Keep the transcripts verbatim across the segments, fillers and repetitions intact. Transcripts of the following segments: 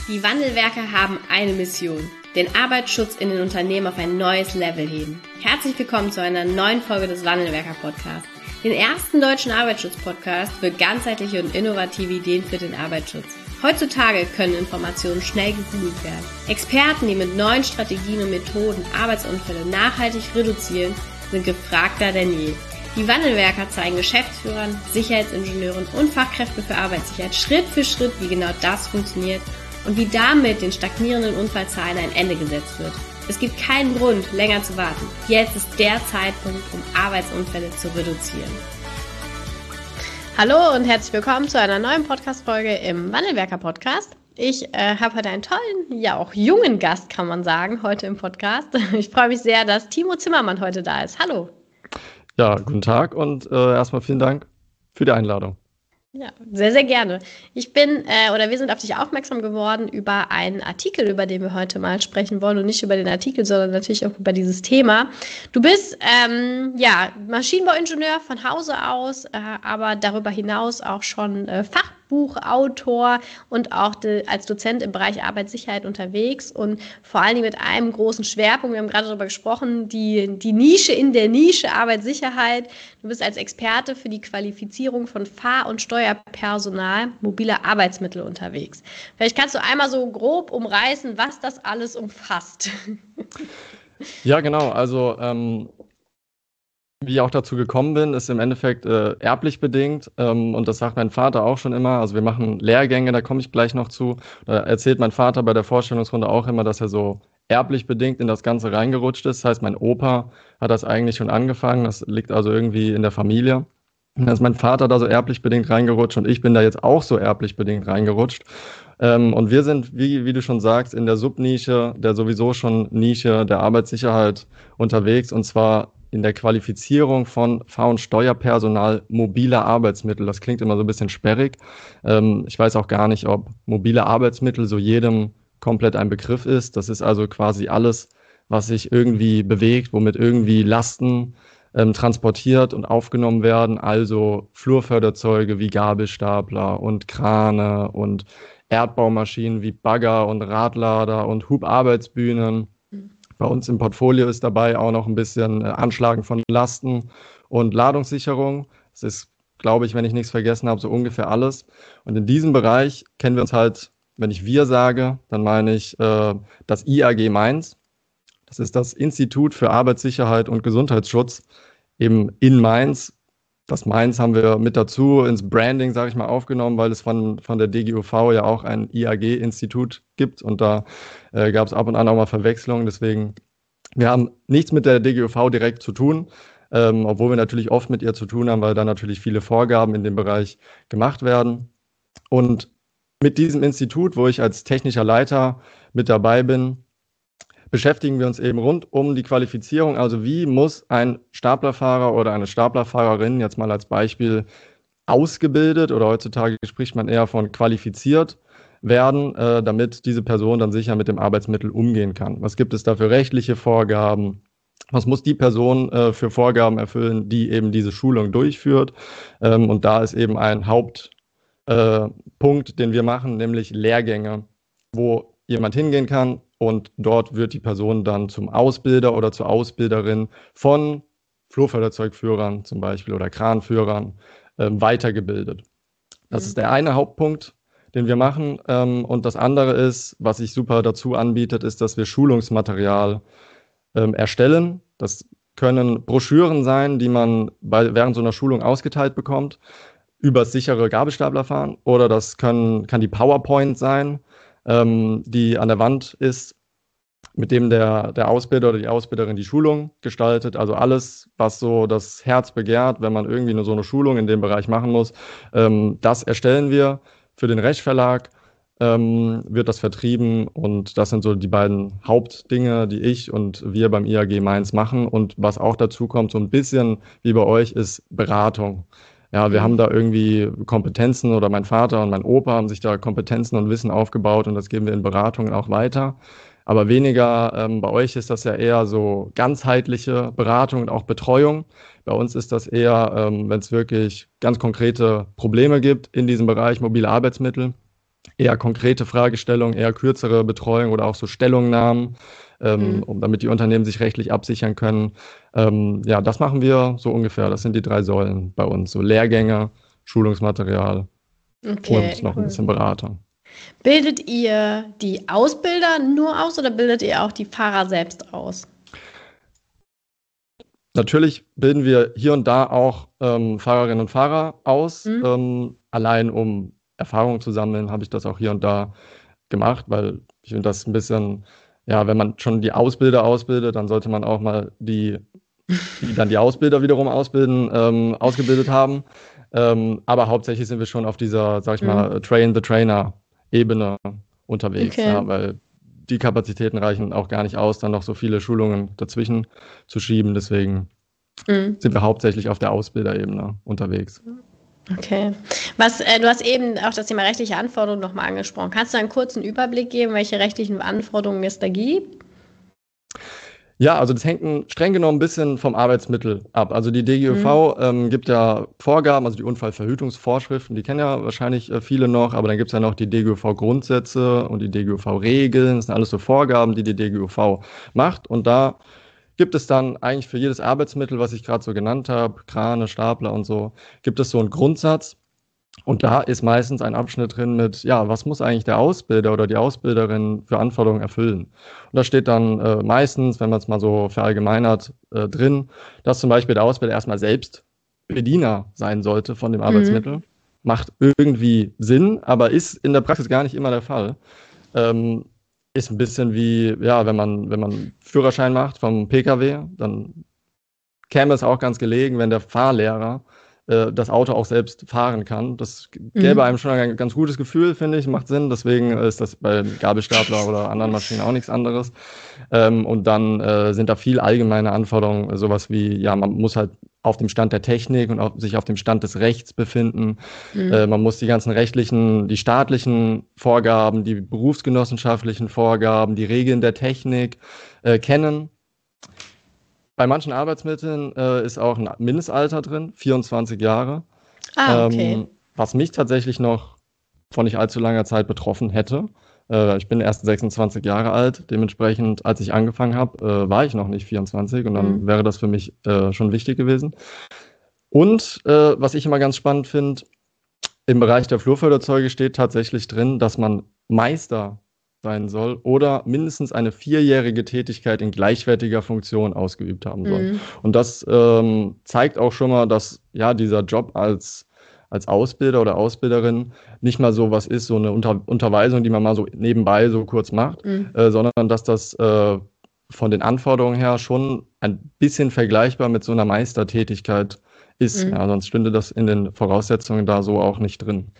Die Wandelwerker haben eine Mission: den Arbeitsschutz in den Unternehmen auf ein neues Level heben. Herzlich willkommen zu einer neuen Folge des Wandelwerker-Podcasts, den ersten deutschen Arbeitsschutz-Podcast für ganzheitliche und innovative Ideen für den Arbeitsschutz. Heutzutage können Informationen schnell gegoogelt werden. Experten, die mit neuen Strategien und Methoden Arbeitsunfälle nachhaltig reduzieren, sind gefragter denn je. Die Wandelwerker zeigen Geschäftsführern, Sicherheitsingenieuren und Fachkräften für Arbeitssicherheit Schritt für Schritt, wie genau das funktioniert und wie damit den stagnierenden Unfallzahlen ein Ende gesetzt wird. Es gibt keinen Grund, länger zu warten. Jetzt ist der Zeitpunkt, um Arbeitsunfälle zu reduzieren. Hallo und herzlich willkommen zu einer neuen Podcast-Folge im Wandelwerker-Podcast. Ich äh, habe heute einen tollen, ja auch jungen Gast, kann man sagen, heute im Podcast. Ich freue mich sehr, dass Timo Zimmermann heute da ist. Hallo. Ja, guten Tag und äh, erstmal vielen Dank für die Einladung. Ja, sehr, sehr gerne. Ich bin, äh, oder wir sind auf dich aufmerksam geworden über einen Artikel, über den wir heute mal sprechen wollen und nicht über den Artikel, sondern natürlich auch über dieses Thema. Du bist, ähm, ja, Maschinenbauingenieur von Hause aus, äh, aber darüber hinaus auch schon äh, Fachbuchautor und auch de, als Dozent im Bereich Arbeitssicherheit unterwegs und vor allen Dingen mit einem großen Schwerpunkt. Wir haben gerade darüber gesprochen, die, die Nische in der Nische Arbeitssicherheit. Du bist als Experte für die Qualifizierung von Fahr- und Steuerpersonal mobiler Arbeitsmittel unterwegs. Vielleicht kannst du einmal so grob umreißen, was das alles umfasst. Ja, genau. Also ähm, wie ich auch dazu gekommen bin, ist im Endeffekt äh, erblich bedingt. Ähm, und das sagt mein Vater auch schon immer. Also wir machen Lehrgänge, da komme ich gleich noch zu. Da erzählt mein Vater bei der Vorstellungsrunde auch immer, dass er so erblich bedingt in das Ganze reingerutscht ist. Das heißt, mein Opa hat das eigentlich schon angefangen. Das liegt also irgendwie in der Familie. Und dann ist mein Vater da so erblich bedingt reingerutscht und ich bin da jetzt auch so erblich bedingt reingerutscht. Ähm, und wir sind, wie, wie du schon sagst, in der Subnische, der sowieso schon Nische der Arbeitssicherheit unterwegs, und zwar in der Qualifizierung von Fahr- und Steuerpersonal mobiler Arbeitsmittel. Das klingt immer so ein bisschen sperrig. Ähm, ich weiß auch gar nicht, ob mobile Arbeitsmittel so jedem komplett ein Begriff ist. Das ist also quasi alles, was sich irgendwie bewegt, womit irgendwie Lasten ähm, transportiert und aufgenommen werden. Also Flurförderzeuge wie Gabelstapler und Krane und Erdbaumaschinen wie Bagger und Radlader und Hubarbeitsbühnen. Bei uns im Portfolio ist dabei auch noch ein bisschen äh, Anschlagen von Lasten und Ladungssicherung. Das ist, glaube ich, wenn ich nichts vergessen habe, so ungefähr alles. Und in diesem Bereich kennen wir uns halt, wenn ich wir sage, dann meine ich äh, das I A G Mainz. Das ist das Institut für Arbeitssicherheit und Gesundheitsschutz eben in Mainz. Das Mainz haben wir mit dazu ins Branding, sage ich mal, aufgenommen, weil es von, von der D G U V ja auch ein I A G-Institut gibt und da äh, gab es ab und an auch mal Verwechslungen. Deswegen, wir haben nichts mit der D G U V direkt zu tun, ähm, obwohl wir natürlich oft mit ihr zu tun haben, weil da natürlich viele Vorgaben in dem Bereich gemacht werden. Und mit diesem Institut, wo ich als technischer Leiter mit dabei bin, beschäftigen wir uns eben rund um die Qualifizierung. Also wie muss ein Staplerfahrer oder eine Staplerfahrerin, jetzt mal als Beispiel, ausgebildet, oder heutzutage spricht man eher von qualifiziert werden, äh, damit diese Person dann sicher mit dem Arbeitsmittel umgehen kann. Was gibt es da für rechtliche Vorgaben? Was muss die Person äh, für Vorgaben erfüllen, die eben diese Schulung durchführt? Ähm, und da ist eben ein Hauptpunkt, äh, den wir machen, nämlich Lehrgänge, wo jemand hingehen kann, und dort wird die Person dann zum Ausbilder oder zur Ausbilderin von Flurförderzeugführern zum Beispiel oder Kranführern ähm, weitergebildet. Das mhm. ist der eine Hauptpunkt, den wir machen. Ähm, und das andere ist, was sich super dazu anbietet, ist, dass wir Schulungsmaterial ähm, erstellen. Das können Broschüren sein, die man bei, während so einer Schulung ausgeteilt bekommt, über das sichere Gabelstaplerfahren, oder das können, kann die PowerPoint sein, die an der Wand ist, mit dem der, der Ausbilder oder die Ausbilderin die Schulung gestaltet. Also alles, was so das Herz begehrt, wenn man irgendwie nur so eine Schulung in dem Bereich machen muss, ähm, das erstellen wir für den Rechtverlag, ähm, wird das vertrieben, und das sind so die beiden Hauptdinge, die ich und wir beim I A G Mainz machen. Und was auch dazu kommt, so ein bisschen wie bei euch, ist Beratung. Ja, wir mhm. haben da irgendwie Kompetenzen, oder mein Vater und mein Opa haben sich da Kompetenzen und Wissen aufgebaut, und das geben wir in Beratungen auch weiter. Aber weniger, ähm, bei euch ist das ja eher so ganzheitliche Beratung und auch Betreuung. Bei uns ist das eher, ähm, wenn es wirklich ganz konkrete Probleme gibt in diesem Bereich mobile Arbeitsmittel, eher konkrete Fragestellungen, eher kürzere Betreuung oder auch so Stellungnahmen, ähm, mhm. um, damit die Unternehmen sich rechtlich absichern können. Ähm, ja, das machen wir so ungefähr. Das sind die drei Säulen bei uns. So Lehrgänge, Schulungsmaterial okay, und noch cool. ein bisschen Beratung. Bildet ihr die Ausbilder nur aus oder bildet ihr auch die Fahrer selbst aus? Natürlich bilden wir hier und da auch ähm, Fahrerinnen und Fahrer aus. Mhm. Ähm, allein um Erfahrung zu sammeln, habe ich das auch hier und da gemacht, weil ich finde das ein bisschen, ja, wenn man schon die Ausbilder ausbildet, dann sollte man auch mal die, die dann die Ausbilder wiederum ausbilden, ähm, ausgebildet haben. Ähm, aber hauptsächlich sind wir schon auf dieser, sag ich mhm. mal, Train-the-Trainer-Ebene unterwegs, okay. ja, weil die Kapazitäten reichen auch gar nicht aus, dann noch so viele Schulungen dazwischen zu schieben. Deswegen mhm. sind wir hauptsächlich auf der Ausbilderebene unterwegs. Okay. Was, äh, du hast eben auch das Thema rechtliche Anforderungen nochmal angesprochen. Kannst du einen kurzen Überblick geben, welche rechtlichen Anforderungen es da gibt? Ja, also das hängt streng genommen ein bisschen vom Arbeitsmittel ab. Also die D G U V mhm. ähm, gibt ja Vorgaben, also die Unfallverhütungsvorschriften, die kennen ja wahrscheinlich äh, viele noch, aber dann gibt es ja noch die D G U V-Grundsätze und die D G U V-Regeln. Das sind alles so Vorgaben, die die D G U V macht. Und da gibt es dann eigentlich für jedes Arbeitsmittel, was ich gerade so genannt habe, Krane, Stapler und so, gibt es so einen Grundsatz. Und da ist meistens ein Abschnitt drin mit, ja, was muss eigentlich der Ausbilder oder die Ausbilderin für Anforderungen erfüllen? Und da steht dann äh, meistens, wenn man es mal so verallgemeinert, äh, drin, dass zum Beispiel der Ausbilder erstmal selbst Bediener sein sollte von dem Arbeitsmittel. Mhm. Macht irgendwie Sinn, aber ist in der Praxis gar nicht immer der Fall. Ähm, ist ein bisschen wie, ja, wenn man, wenn man Führerschein macht vom P K W, dann käme es auch ganz gelegen, wenn der Fahrlehrer das Auto auch selbst fahren kann. Das gäbe mhm. einem schon ein ganz gutes Gefühl, finde ich, macht Sinn. Deswegen ist das bei Gabelstapler oder anderen Maschinen auch nichts anderes. Ähm, und dann äh, sind da viel allgemeine Anforderungen, sowas wie, ja, man muss halt auf dem Stand der Technik und auf, sich auf dem Stand des Rechts befinden. Mhm. Äh, man muss die ganzen rechtlichen, die staatlichen Vorgaben, die berufsgenossenschaftlichen Vorgaben, die Regeln der Technik äh, kennen. Bei manchen Arbeitsmitteln äh, ist auch ein Mindestalter drin, vierundzwanzig Jahre. Ah, okay. Ähm, was mich tatsächlich noch vor nicht allzu langer Zeit betroffen hätte. Äh, ich bin erst sechsundzwanzig Jahre alt, dementsprechend, als ich angefangen habe, äh, war ich noch nicht vierundzwanzig und dann mhm. wäre das für mich äh, schon wichtig gewesen. Und äh, was ich immer ganz spannend finde, im Bereich der Flurförderzeuge steht tatsächlich drin, dass man Meister sein soll oder mindestens eine vierjährige Tätigkeit in gleichwertiger Funktion ausgeübt haben soll. Mhm. Und das ähm, zeigt auch schon mal, dass ja dieser Job als, als Ausbilder oder Ausbilderin nicht mal so was ist, so eine Unter- Unterweisung, die man mal so nebenbei so kurz macht, mhm. äh, sondern dass das äh, von den Anforderungen her schon ein bisschen vergleichbar mit so einer Meistertätigkeit ist. Mhm. Ja, sonst stünde das in den Voraussetzungen da so auch nicht drin.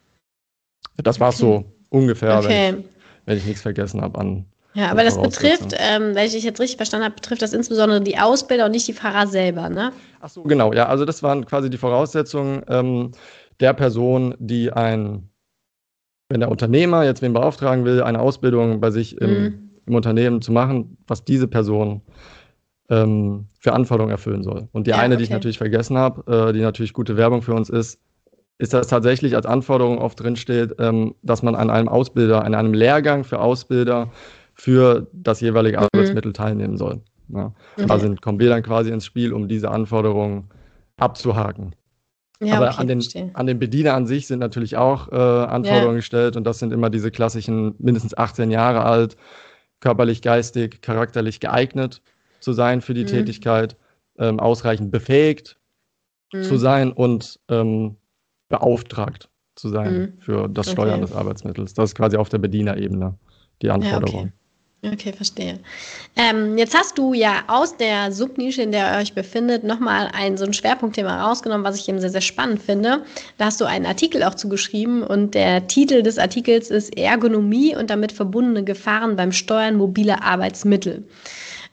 Das war es okay. so ungefähr, okay. wenn ich wenn ich nichts vergessen habe an. Ja, aber das betrifft, ähm, wenn ich dich jetzt richtig verstanden habe, betrifft das insbesondere die Ausbilder und nicht die Fahrer selber, ne? Ach so, genau, ja, also das waren quasi die Voraussetzungen ähm, der Person, die ein, wenn der Unternehmer jetzt wen beauftragen will, eine Ausbildung bei sich im, mhm. im Unternehmen zu machen, was diese Person ähm, für Anforderungen erfüllen soll. Und die ja, eine, okay. die ich natürlich vergessen habe, äh, die natürlich gute Werbung für uns ist, ist das tatsächlich als Anforderung oft drinsteht, ähm, dass man an einem Ausbilder, an einem Lehrgang für Ausbilder für das jeweilige mhm. Arbeitsmittel teilnehmen soll. Ja. Okay. Da sind, kommen wir dann quasi ins Spiel, um diese Anforderungen abzuhaken. Ja, aber okay, an, den, an den Bediener an sich sind natürlich auch äh, Anforderungen ja. gestellt und das sind immer diese klassischen, mindestens achtzehn Jahre alt, körperlich, geistig, charakterlich geeignet zu sein für die mhm. Tätigkeit, ähm, ausreichend befähigt mhm. zu sein und ähm, beauftragt zu sein mhm. für das Steuern okay. des Arbeitsmittels. Das ist quasi auf der Bedienerebene die Anforderung. Ja, okay. okay, verstehe. Ähm, jetzt hast du ja aus der Subnische, in der ihr euch befindet, nochmal ein so ein Schwerpunktthema rausgenommen, was ich eben sehr, sehr spannend finde. Da hast du einen Artikel auch zugeschrieben und der Titel des Artikels ist Ergonomie und damit verbundene Gefahren beim Steuern mobiler Arbeitsmittel.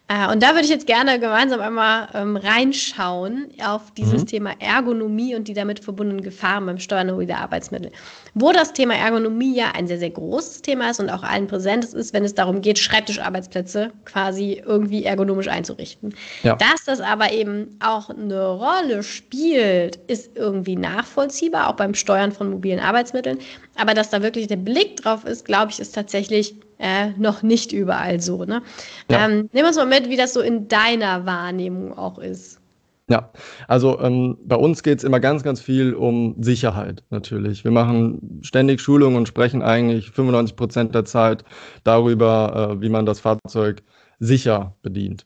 Äh, und da würde ich jetzt gerne gemeinsam einmal ähm, reinschauen auf dieses Mhm. Thema Ergonomie und die damit verbundenen Gefahren beim Steuern mobiler Arbeitsmittel. Wo das Thema Ergonomie ja ein sehr, sehr großes Thema ist und auch allen präsent ist, wenn es darum geht, Schreibtischarbeitsplätze quasi irgendwie ergonomisch einzurichten. Ja. Dass das aber eben auch eine Rolle spielt, ist irgendwie nachvollziehbar, auch beim Steuern von mobilen Arbeitsmitteln. Aber dass da wirklich der Blick drauf ist, glaube ich, ist tatsächlich äh, noch nicht überall so. Ne? Ja. Ähm, nimm uns mal mit, wie das so in deiner Wahrnehmung auch ist. Ja, also ähm, bei uns geht es immer ganz, ganz viel um Sicherheit natürlich. Wir machen ständig Schulungen und sprechen eigentlich fünfundneunzig Prozent der Zeit darüber, äh, wie man das Fahrzeug sicher bedient.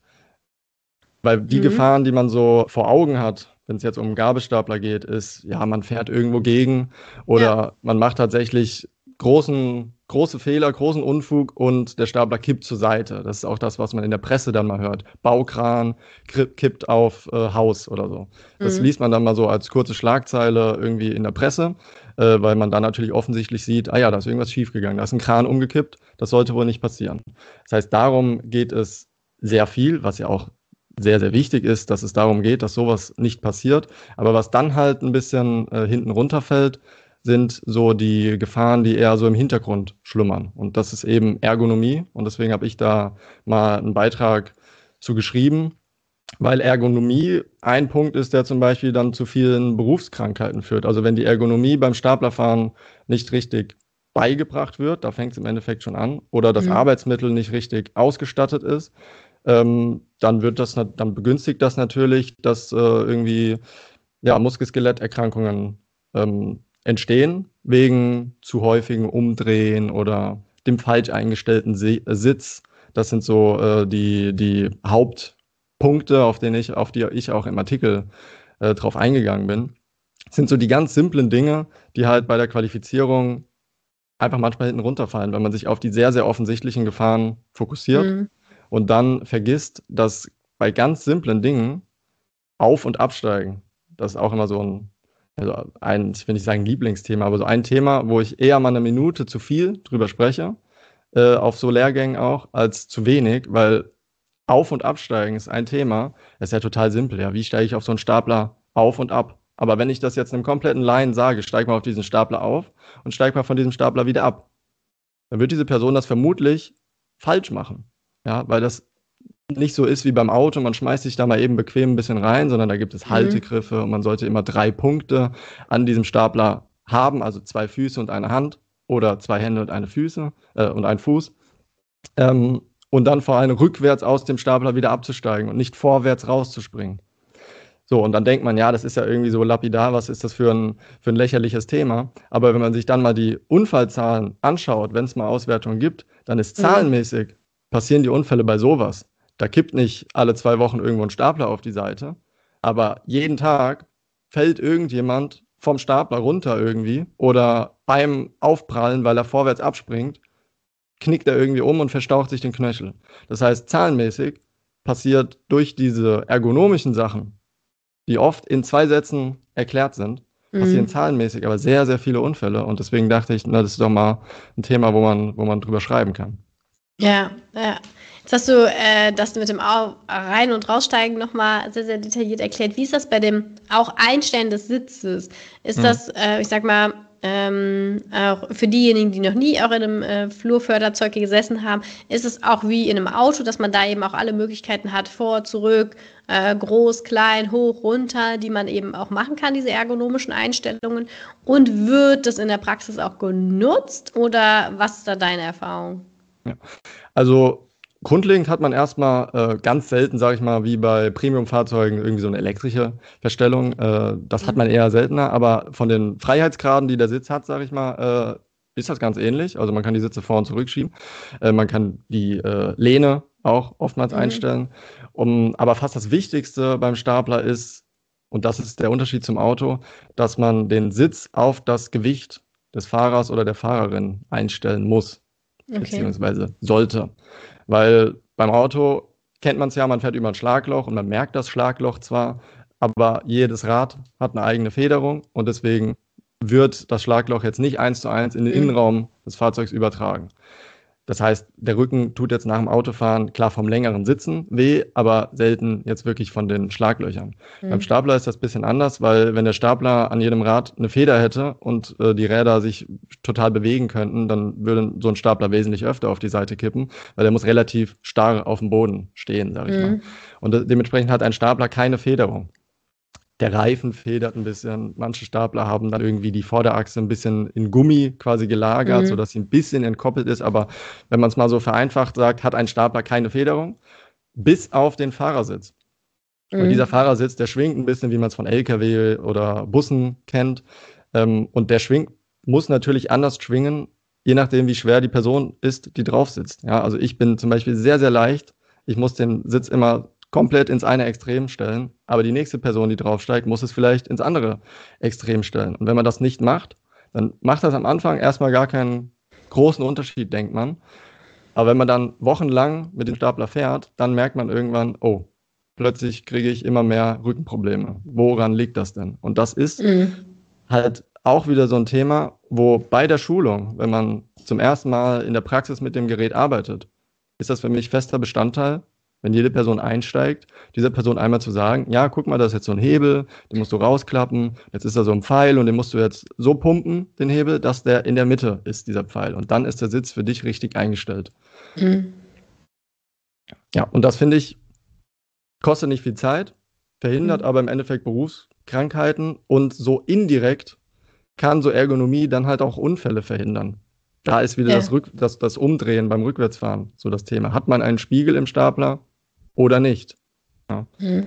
Weil die Mhm. Gefahren, die man so vor Augen hat, wenn es jetzt um einen Gabelstapler geht, ist, ja, man fährt irgendwo gegen oder Ja. man macht tatsächlich großen, große Fehler, großen Unfug und der Stapler kippt zur Seite. Das ist auch das, was man in der Presse dann mal hört. Baukran kri- kippt auf äh, Haus oder so. Das Mhm. liest man dann mal so als kurze Schlagzeile irgendwie in der Presse, äh, weil man dann natürlich offensichtlich sieht, ah ja, da ist irgendwas schiefgegangen, da ist ein Kran umgekippt, das sollte wohl nicht passieren. Das heißt, darum geht es sehr viel, was ja auch sehr, sehr wichtig ist, dass es darum geht, dass sowas nicht passiert. Aber was dann halt ein bisschen äh, hinten runterfällt, sind so die Gefahren, die eher so im Hintergrund schlummern. Und das ist eben Ergonomie. Und deswegen habe ich da mal einen Beitrag zu geschrieben, weil Ergonomie ein Punkt ist, der zum Beispiel dann zu vielen Berufskrankheiten führt. Also wenn die Ergonomie beim Staplerfahren nicht richtig beigebracht wird, da fängt es im Endeffekt schon an, oder das Mhm. Arbeitsmittel nicht richtig ausgestattet ist, ähm, dann wird das, dann begünstigt das natürlich, dass äh, irgendwie ja, Muskel-Skelett-Erkrankungen ähm, entstehen, wegen zu häufigem Umdrehen oder dem falsch eingestellten Si- Sitz. Das sind so äh, die, die Hauptpunkte, auf denen ich, auf die ich auch im Artikel äh, drauf eingegangen bin. Das sind so die ganz simplen Dinge, die halt bei der Qualifizierung einfach manchmal hinten runterfallen, wenn man sich auf die sehr, sehr offensichtlichen Gefahren fokussiert Mhm. und dann vergisst, dass bei ganz simplen Dingen Auf- und Absteigen, das ist auch immer so ein, also ein, ich will nicht sagen Lieblingsthema, aber so ein Thema, wo ich eher mal eine Minute zu viel drüber spreche, äh, auf so Lehrgängen auch, als zu wenig, weil Auf- und Absteigen ist ein Thema, das ist ja total simpel, ja, wie steige ich auf so einen Stapler auf und ab? Aber wenn ich das jetzt einem kompletten Laien sage, steig mal auf diesen Stapler auf und steig mal von diesem Stapler wieder ab, dann wird diese Person das vermutlich falsch machen. Ja, weil das nicht so ist wie beim Auto, man schmeißt sich da mal eben bequem ein bisschen rein, sondern da gibt es Mhm. Haltegriffe und man sollte immer drei Punkte an diesem Stapler haben, also zwei Füße und eine Hand oder zwei Hände und eine Füße äh, und ein Fuß. Ähm, und dann vor allem rückwärts aus dem Stapler wieder abzusteigen und nicht vorwärts rauszuspringen. So, und dann denkt man, ja, das ist ja irgendwie so lapidar, was ist das für ein, für ein lächerliches Thema? Aber wenn man sich dann mal die Unfallzahlen anschaut, wenn es mal Auswertungen gibt, dann ist Mhm. zahlenmäßig passieren die Unfälle bei sowas. Da kippt nicht alle zwei Wochen irgendwo ein Stapler auf die Seite, aber jeden Tag fällt irgendjemand vom Stapler runter irgendwie oder beim Aufprallen, weil er vorwärts abspringt, knickt er irgendwie um und verstaucht sich den Knöchel. Das heißt, zahlenmäßig passiert durch diese ergonomischen Sachen, die oft in zwei Sätzen erklärt sind, passieren Mhm. zahlenmäßig aber sehr, sehr viele Unfälle. Und deswegen dachte ich, na, das ist doch mal ein Thema, wo man, wo man drüber schreiben kann. Ja, ja. Jetzt hast du äh, das mit dem Au Rein- und Raussteigen nochmal sehr, sehr detailliert erklärt. Wie ist das bei dem auch Einstellen des Sitzes? Ist Mhm. das, äh, ich sag mal, ähm, auch für diejenigen, die noch nie auch in einem äh, Flurförderzeug gesessen haben, ist es auch wie in einem Auto, dass man da eben auch alle Möglichkeiten hat, vor, zurück, äh, groß, klein, hoch, runter, die man eben auch machen kann, diese ergonomischen Einstellungen. Und wird das in der Praxis auch genutzt oder was ist da deine Erfahrung? Ja. Also grundlegend hat man erstmal äh, ganz selten, sage ich mal, wie bei Premium-Fahrzeugen irgendwie so eine elektrische Verstellung. Äh, das hat Mhm. man eher seltener, aber von den Freiheitsgraden, die der Sitz hat, sage ich mal, äh, ist das ganz ähnlich. Also man kann die Sitze vor und zurückschieben. Äh, man kann die äh, Lehne auch oftmals Mhm. einstellen. Um, aber fast das Wichtigste beim Stapler ist, und das ist der Unterschied zum Auto, dass man den Sitz auf das Gewicht des Fahrers oder der Fahrerin einstellen muss Okay. beziehungsweise sollte. Weil beim Auto kennt man es ja, man fährt über ein Schlagloch und man merkt das Schlagloch zwar, aber jedes Rad hat eine eigene Federung und deswegen wird das Schlagloch jetzt nicht eins zu eins in den Mhm. Innenraum des Fahrzeugs übertragen. Das heißt, der Rücken tut jetzt nach dem Autofahren klar vom längeren Sitzen weh, aber selten jetzt wirklich von den Schlaglöchern. Mhm. Beim Stapler ist das ein bisschen anders, weil wenn der Stapler an jedem Rad eine Feder hätte und äh, die Räder sich total bewegen könnten, dann würde so ein Stapler wesentlich öfter auf die Seite kippen, weil der muss relativ starr auf dem Boden stehen, sag ich mhm. mal. Und de- dementsprechend hat ein Stapler keine Federung. Der Reifen federt ein bisschen. Manche Stapler haben dann irgendwie die Vorderachse ein bisschen in Gummi quasi gelagert, mhm. sodass sie ein bisschen entkoppelt ist. Aber wenn man es mal so vereinfacht sagt, hat ein Stapler keine Federung, bis auf den Fahrersitz. Mhm. Weil dieser Fahrersitz, der schwingt ein bisschen, wie man es von L K W oder Bussen kennt. Und der schwingt, muss natürlich anders schwingen, je nachdem, wie schwer die Person ist, die drauf sitzt. Ja, also ich bin zum Beispiel sehr, sehr leicht. Ich muss den Sitz immer komplett ins eine Extrem stellen, aber die nächste Person, die draufsteigt, muss es vielleicht ins andere Extrem stellen. Und wenn man das nicht macht, dann macht das am Anfang erstmal gar keinen großen Unterschied, denkt man. Aber wenn man dann wochenlang mit dem Stapler fährt, dann merkt man irgendwann, oh, plötzlich kriege ich immer mehr Rückenprobleme. Woran liegt das denn? Und das ist mhm. halt auch wieder so ein Thema, wo bei der Schulung, wenn man zum ersten Mal in der Praxis mit dem Gerät arbeitet, ist das für mich fester Bestandteil, wenn jede Person einsteigt, dieser Person einmal zu sagen, ja, guck mal, das ist jetzt so ein Hebel, den musst du rausklappen, jetzt ist da so ein Pfeil und den musst du jetzt so pumpen, den Hebel, dass der in der Mitte ist, dieser Pfeil. Und dann ist der Sitz für dich richtig eingestellt. Mhm. Ja, und das finde ich, kostet nicht viel Zeit, verhindert mhm. aber im Endeffekt Berufskrankheiten und so indirekt kann so Ergonomie dann halt auch Unfälle verhindern. Da ist wieder ja. das, Rück, das, das Umdrehen beim Rückwärtsfahren so das Thema. Hat man einen Spiegel im Stapler oder nicht? Ja.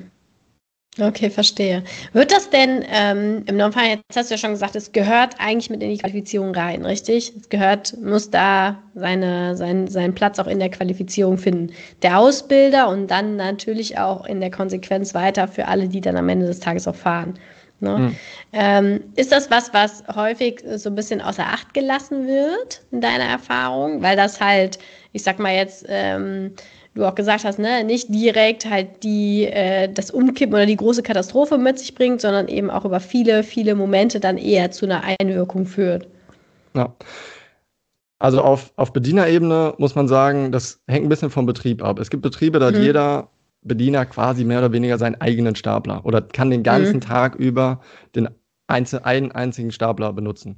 Okay, verstehe. Wird das denn ähm, im Normalfall, jetzt hast du ja schon gesagt, es gehört eigentlich mit in die Qualifizierung rein, richtig? Es gehört, muss da seine, sein, seinen Platz auch in der Qualifizierung finden. Der Ausbilder und dann natürlich auch in der Konsequenz weiter für alle, die dann am Ende des Tages auch fahren. Ne? Hm. Ähm, ist das was, was häufig so ein bisschen außer Acht gelassen wird in deiner Erfahrung? Weil das halt, ich sag mal jetzt, ähm, du auch gesagt hast, ne, nicht direkt halt die, äh, das Umkippen oder die große Katastrophe mit sich bringt, sondern eben auch über viele, viele Momente dann eher zu einer Einwirkung führt. Ja. Also auf, auf Bedienerebene muss man sagen, das hängt ein bisschen vom Betrieb ab. Es gibt Betriebe, da hat mhm. jeder Bediener quasi mehr oder weniger seinen eigenen Stapler oder kann den ganzen mhm. Tag über den einzel- einen einzigen Stapler benutzen.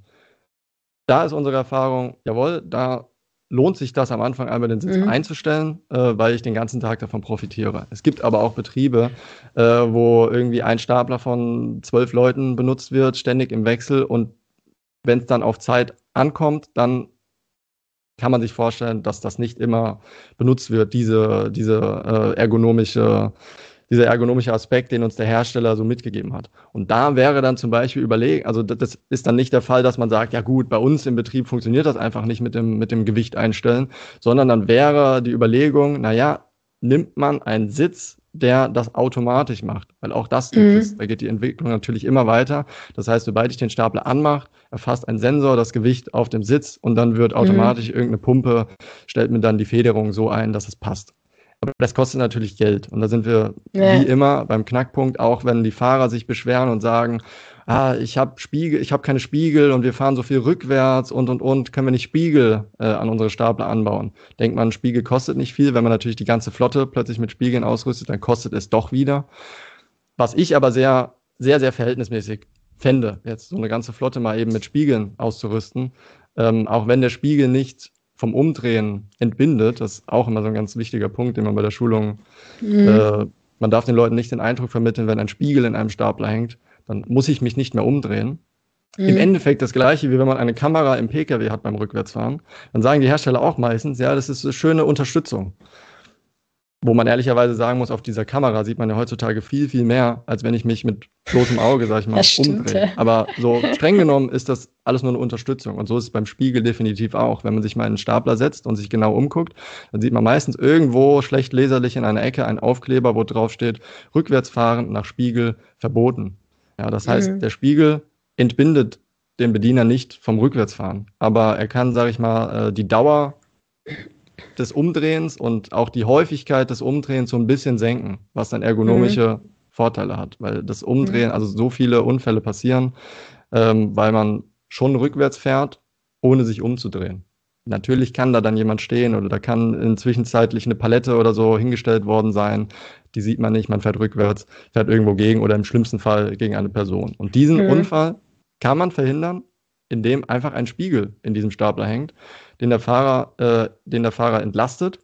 Da ist unsere Erfahrung, jawohl, da lohnt sich das am Anfang einmal den Sitz mhm. einzustellen, äh, weil ich den ganzen Tag davon profitiere. Es gibt aber auch Betriebe, äh, wo irgendwie ein Stapler von zwölf Leuten benutzt wird, ständig im Wechsel, und wenn es dann auf Zeit ankommt, dann kann man sich vorstellen, dass das nicht immer benutzt wird, diese, diese äh, ergonomische, dieser ergonomische Aspekt, den uns der Hersteller so mitgegeben hat. Und da wäre dann zum Beispiel überlegen, also das, das ist dann nicht der Fall, dass man sagt, ja gut, bei uns im Betrieb funktioniert das einfach nicht mit dem, mit dem Gewicht einstellen, sondern dann wäre die Überlegung, naja, nimmt man einen Sitz, der das automatisch macht, weil auch das gibt mhm. es. Da geht die Entwicklung natürlich immer weiter. Das heißt, sobald ich den Stapler anmache, erfasst ein Sensor das Gewicht auf dem Sitz und dann wird automatisch mhm. irgendeine Pumpe, stellt mir dann die Federung so ein, dass es passt. Aber das kostet natürlich Geld. Und da sind wir ja. wie immer beim Knackpunkt, auch wenn die Fahrer sich beschweren und sagen, ah, ich habe Spiegel, ich habe keine Spiegel und wir fahren so viel rückwärts und und und, können wir nicht Spiegel äh, an unsere Stapler anbauen. Denkt man, Spiegel kostet nicht viel, wenn man natürlich die ganze Flotte plötzlich mit Spiegeln ausrüstet, dann kostet es doch wieder. Was ich aber sehr, sehr, sehr verhältnismäßig fände, jetzt so eine ganze Flotte mal eben mit Spiegeln auszurüsten, ähm, auch wenn der Spiegel nicht vom Umdrehen entbindet, das ist auch immer so ein ganz wichtiger Punkt, den man bei der Schulung, mhm. äh, man darf den Leuten nicht den Eindruck vermitteln, wenn ein Spiegel in einem Stapler hängt, dann muss ich mich nicht mehr umdrehen. Mhm. Im Endeffekt das Gleiche, wie wenn man eine Kamera im P K W hat beim Rückwärtsfahren. Dann sagen die Hersteller auch meistens, ja, das ist eine schöne Unterstützung. Wo man ehrlicherweise sagen muss, auf dieser Kamera sieht man ja heutzutage viel, viel mehr, als wenn ich mich mit bloßem Auge, sag ich mal, umdrehe. Aber so streng genommen ist das alles nur eine Unterstützung. Und so ist es beim Spiegel definitiv auch. Wenn man sich mal in einen Stapler setzt und sich genau umguckt, dann sieht man meistens irgendwo schlecht leserlich in einer Ecke einen Aufkleber, wo drauf steht, Rückwärtsfahren nach Spiegel verboten. Ja, das heißt, mhm. der Spiegel entbindet den Bediener nicht vom Rückwärtsfahren. Aber er kann, sag ich mal, die Dauer des Umdrehens und auch die Häufigkeit des Umdrehens so ein bisschen senken, was dann ergonomische mhm. Vorteile hat, weil das Umdrehen, mhm. also so viele Unfälle passieren, ähm, weil man schon rückwärts fährt, ohne sich umzudrehen. Natürlich kann da dann jemand stehen oder da kann inzwischenzeitlich eine Palette oder so hingestellt worden sein. Die sieht man nicht, man fährt rückwärts, fährt irgendwo gegen oder im schlimmsten Fall gegen eine Person. Und diesen Mhm. Unfall kann man verhindern, indem einfach ein Spiegel in diesem Stapler hängt, den der Fahrer, äh, den der Fahrer entlastet,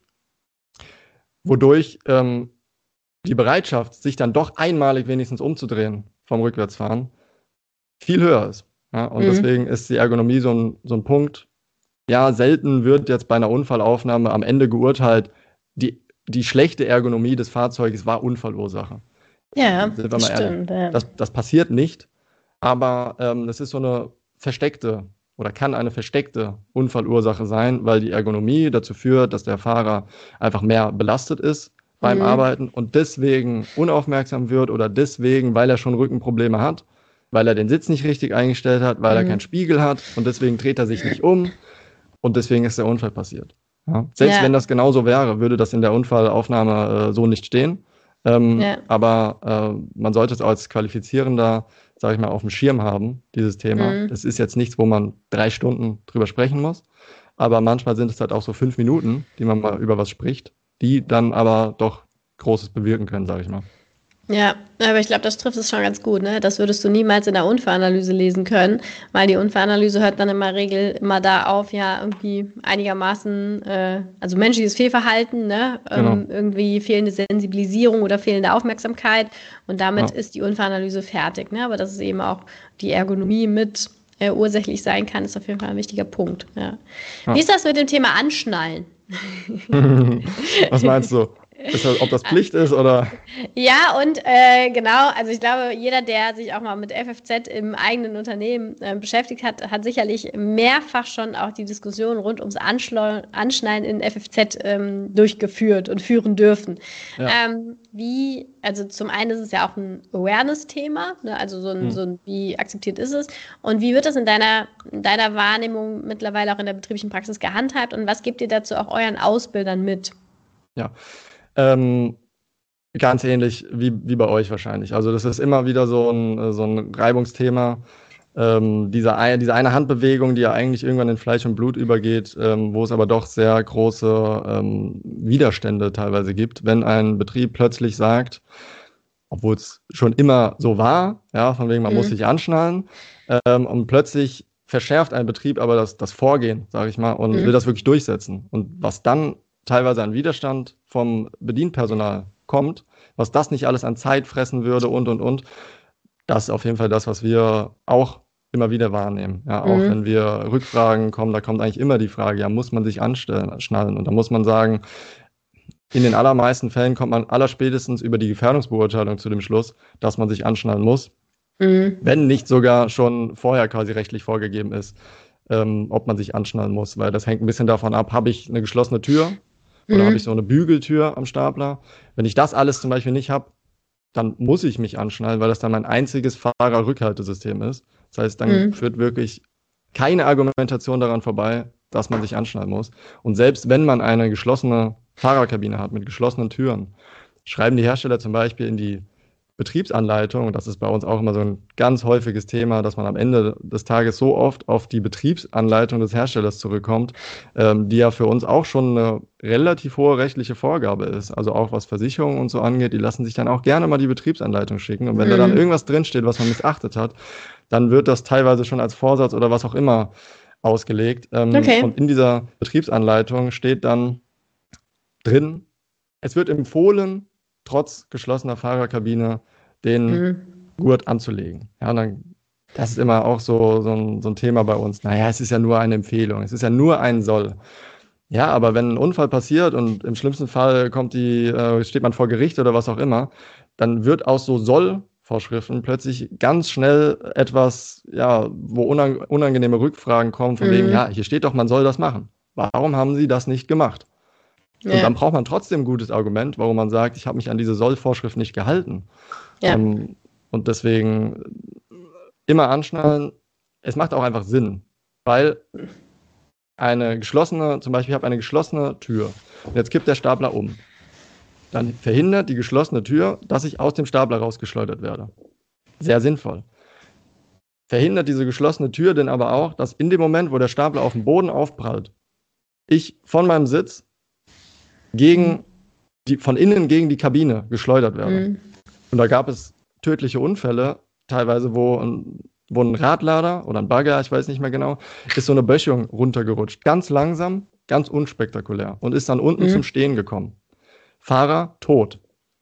wodurch ähm, die Bereitschaft, sich dann doch einmalig wenigstens umzudrehen vom Rückwärtsfahren, viel höher ist. Ja? Und Mhm. deswegen ist die Ergonomie so ein, so ein Punkt. Ja, selten wird jetzt bei einer Unfallaufnahme am Ende geurteilt, die, die schlechte Ergonomie des Fahrzeuges war Unfallursache. Ja, Sind wir das mal ehrlich. stimmt. Ja. Das, das passiert nicht, aber ähm, das ist so eine versteckte oder kann eine versteckte Unfallursache sein, weil die Ergonomie dazu führt, dass der Fahrer einfach mehr belastet ist beim Mhm. Arbeiten und deswegen unaufmerksam wird oder deswegen, weil er schon Rückenprobleme hat, weil er den Sitz nicht richtig eingestellt hat, weil er Mhm. keinen Spiegel hat und deswegen dreht er sich nicht um und deswegen ist der Unfall passiert. Ja? Selbst Ja. wenn das genauso wäre, würde das in der Unfallaufnahme äh, so nicht stehen. Ähm, Ja. Aber äh, man sollte es als qualifizierender, sage ich mal, auf dem Schirm haben, dieses Thema. Mhm. Das ist jetzt nichts, wo man drei Stunden drüber sprechen muss, aber manchmal sind es halt auch so fünf Minuten, die man mal über was spricht, die dann aber doch Großes bewirken können, sage ich mal. Ja, aber ich glaube, das trifft es schon ganz gut, ne? Das würdest du niemals in der Unfallanalyse lesen können, weil die Unfallanalyse hört dann immer Regel immer da auf, ja, irgendwie einigermaßen, äh, also menschliches Fehlverhalten, ne? Genau. Ähm, irgendwie fehlende Sensibilisierung oder fehlende Aufmerksamkeit und damit Ja. ist die Unfallanalyse fertig, ne? Aber dass es eben auch die Ergonomie mit äh, ursächlich sein kann, ist auf jeden Fall ein wichtiger Punkt. Ja. Ja. Wie ist das mit dem Thema Anschnallen? Was meinst du? Ist das, ob das Pflicht ist oder? Ja, und äh, genau, also ich glaube, jeder, der sich auch mal mit F F Z im eigenen Unternehmen äh, beschäftigt hat, hat sicherlich mehrfach schon auch die Diskussion rund ums Anschle- Anschneiden in F F Z ähm, durchgeführt und führen dürfen. Ja. Ähm, wie, also zum einen ist es ja auch ein Awareness-Thema, ne? Also so ein, Hm. so ein, wie akzeptiert ist es? Und wie wird das in deiner, in deiner Wahrnehmung mittlerweile auch in der betrieblichen Praxis gehandhabt und was gebt ihr dazu auch euren Ausbildern mit? Ja. Ähm, ganz ähnlich wie, wie bei euch wahrscheinlich. Also das ist immer wieder so ein, so ein Reibungsthema. Ähm, diese, ein, diese eine Handbewegung, die ja eigentlich irgendwann in Fleisch und Blut übergeht, ähm, wo es aber doch sehr große ähm, Widerstände teilweise gibt, wenn ein Betrieb plötzlich sagt, obwohl es schon immer so war, ja, von wegen man Mhm. muss sich anschnallen, ähm, und plötzlich verschärft ein Betrieb aber das, das Vorgehen, sage ich mal, und Mhm. will das wirklich durchsetzen. Und was dann teilweise an Widerstand vom Bedienpersonal kommt, was das nicht alles an Zeit fressen würde und, und, und, das ist auf jeden Fall das, was wir auch immer wieder wahrnehmen. Ja, auch Mhm. wenn wir Rückfragen kommen, da kommt eigentlich immer die Frage, ja, muss man sich anschnallen? Und da muss man sagen, in den allermeisten Fällen kommt man allerspätestens über die Gefährdungsbeurteilung zu dem Schluss, dass man sich anschnallen muss, Mhm. wenn nicht sogar schon vorher quasi rechtlich vorgegeben ist, ähm, ob man sich anschnallen muss, weil das hängt ein bisschen davon ab, habe ich eine geschlossene Tür oder Mhm. habe ich so eine Bügeltür am Stapler? Wenn ich das alles zum Beispiel nicht habe, dann muss ich mich anschnallen, weil das dann mein einziges Fahrerrückhaltesystem ist. Das heißt, dann Mhm. führt wirklich keine Argumentation daran vorbei, dass man sich anschnallen muss. Und selbst wenn man eine geschlossene Fahrerkabine hat mit geschlossenen Türen, schreiben die Hersteller zum Beispiel in die Betriebsanleitung, und das ist bei uns auch immer so ein ganz häufiges Thema, dass man am Ende des Tages so oft auf die Betriebsanleitung des Herstellers zurückkommt, ähm, die ja für uns auch schon eine relativ hohe rechtliche Vorgabe ist. Also auch was Versicherungen und so angeht, die lassen sich dann auch gerne mal die Betriebsanleitung schicken. Und wenn da dann Mhm. irgendwas drinsteht, was man missachtet hat, dann wird das teilweise schon als Vorsatz oder was auch immer ausgelegt. Ähm, Okay. Und in dieser Betriebsanleitung steht dann drin, es wird empfohlen, trotz geschlossener Fahrerkabine den Mhm. Gurt anzulegen. Ja, und dann, das ist immer auch so, so, ein, so ein Thema bei uns. Naja, es ist ja nur eine Empfehlung, es ist ja nur ein Soll. Ja, aber wenn ein Unfall passiert und im schlimmsten Fall kommt die, äh, steht man vor Gericht oder was auch immer, dann wird aus so Soll-Vorschriften plötzlich ganz schnell etwas, ja, wo unang unangenehme Rückfragen kommen, von Mhm. wegen, ja, hier steht doch, man soll das machen. Warum haben Sie das nicht gemacht? Und Ja. dann braucht man trotzdem ein gutes Argument, warum man sagt, ich habe mich an diese Soll-Vorschrift nicht gehalten. Ja. Ähm, und deswegen immer anschnallen. Es macht auch einfach Sinn, weil eine geschlossene, zum Beispiel, ich habe eine geschlossene Tür und jetzt kippt der Stapler um. Dann verhindert die geschlossene Tür, dass ich aus dem Stapler rausgeschleudert werde. Sehr sinnvoll. Verhindert diese geschlossene Tür denn aber auch, dass in dem Moment, wo der Stapler auf dem Boden aufprallt, ich von meinem Sitz gegen die, von innen gegen die Kabine geschleudert werde. Mhm. Und da gab es tödliche Unfälle, teilweise, wo ein, wo ein Radlader oder ein Bagger, ich weiß nicht mehr genau, ist so eine Böschung runtergerutscht. Ganz langsam, ganz unspektakulär und ist dann unten mhm. zum Stehen gekommen. Fahrer tot.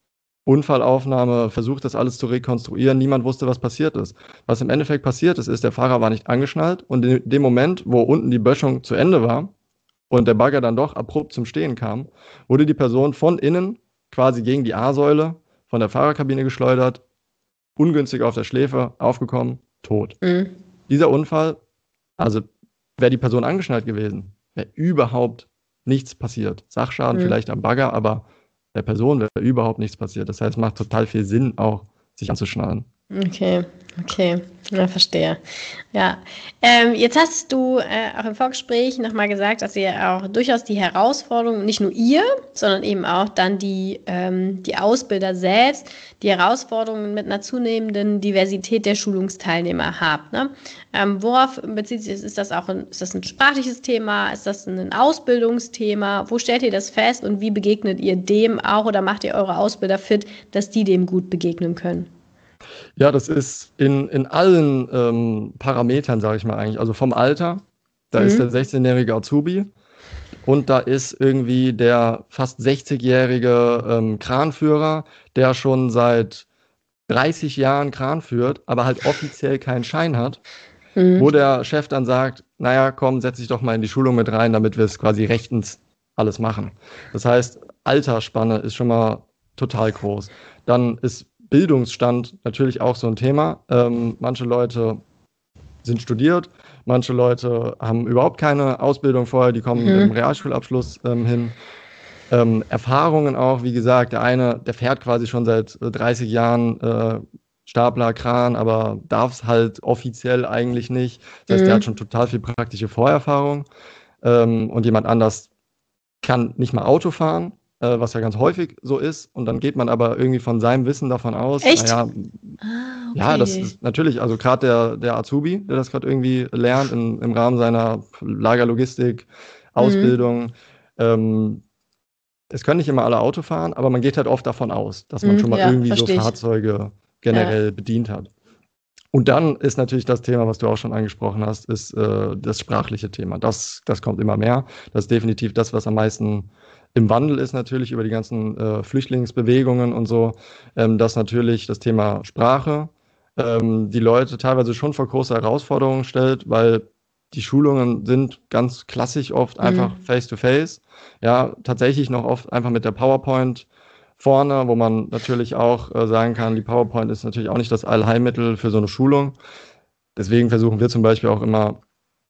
Unfallaufnahme, versucht das alles zu rekonstruieren. Niemand wusste, was passiert ist. Was im Endeffekt passiert ist, ist, der Fahrer war nicht angeschnallt und in dem Moment, wo unten die Böschung zu Ende war und der Bagger dann doch abrupt zum Stehen kam, wurde die Person von innen quasi gegen die A-Säule von der Fahrerkabine geschleudert, ungünstig auf der Schläfe, aufgekommen, tot. Mhm. Dieser Unfall, also wäre die Person angeschnallt gewesen, wäre überhaupt nichts passiert. Sachschaden mhm. vielleicht am Bagger, aber der Person wäre überhaupt nichts passiert. Das heißt, es macht total viel Sinn, auch sich anzuschnallen. Okay, okay, ja, verstehe. Ja, ähm, jetzt hast du äh, auch im Vorgespräch nochmal gesagt, dass ihr auch durchaus die Herausforderungen, nicht nur ihr, sondern eben auch dann die, ähm, die Ausbilder selbst, die Herausforderungen mit einer zunehmenden Diversität der Schulungsteilnehmer habt. Ne? Ähm, worauf bezieht sich das? Ist das auch ein, ist das ein sprachliches Thema? Ist das ein Ausbildungsthema? Wo stellt ihr das fest und wie begegnet ihr dem auch oder macht ihr eure Ausbilder fit, dass die dem gut begegnen können? Ja, das ist in, in allen ähm, Parametern, sage ich mal eigentlich. Also vom Alter, da mhm. ist der sechzehnjährige Azubi und da ist irgendwie der fast sechzigjährige ähm, Kranführer, der schon seit dreißig Jahren Kran führt, aber halt offiziell keinen Schein hat, mhm. wo der Chef dann sagt, naja, komm, setz dich doch mal in die Schulung mit rein, damit wir es quasi rechtens alles machen. Das heißt, Altersspanne ist schon mal total groß. Dann ist Bildungsstand natürlich auch so ein Thema. Ähm, manche Leute sind studiert, manche Leute haben überhaupt keine Ausbildung vorher, die kommen mhm. mit einem Realschulabschluss ähm, hin. Ähm, Erfahrungen auch, wie gesagt, der eine, der fährt quasi schon seit äh, dreißig Jahren äh, Stapler, Kran, aber darf es halt offiziell eigentlich nicht. Das heißt, mhm. der hat schon total viel praktische Vorerfahrung. Ähm, und jemand anders kann nicht mal Auto fahren, was ja ganz häufig so ist, und dann geht man aber irgendwie von seinem Wissen davon aus. Echt? Naja, ah, okay. Ja, das ist natürlich, also gerade der, der Azubi, der das gerade irgendwie lernt in, im Rahmen seiner Lagerlogistik, Ausbildung, mhm. ähm, es können nicht immer alle Auto fahren, aber man geht halt oft davon aus, dass man mhm, schon mal ja, irgendwie so Fahrzeuge generell ja. bedient hat. Und dann ist natürlich das Thema, was du auch schon angesprochen hast, ist äh, das sprachliche Thema. Das, das kommt immer mehr. Das ist definitiv das, was am meisten im Wandel ist, natürlich über die ganzen äh, Flüchtlingsbewegungen und so, ähm, dass natürlich das Thema Sprache ähm, die Leute teilweise schon vor große Herausforderungen stellt, weil die Schulungen sind ganz klassisch oft einfach mhm. face-to-face. Ja, tatsächlich noch oft einfach mit der PowerPoint vorne, wo man natürlich auch äh, sagen kann, die PowerPoint ist natürlich auch nicht das Allheilmittel für so eine Schulung. Deswegen versuchen wir zum Beispiel auch immer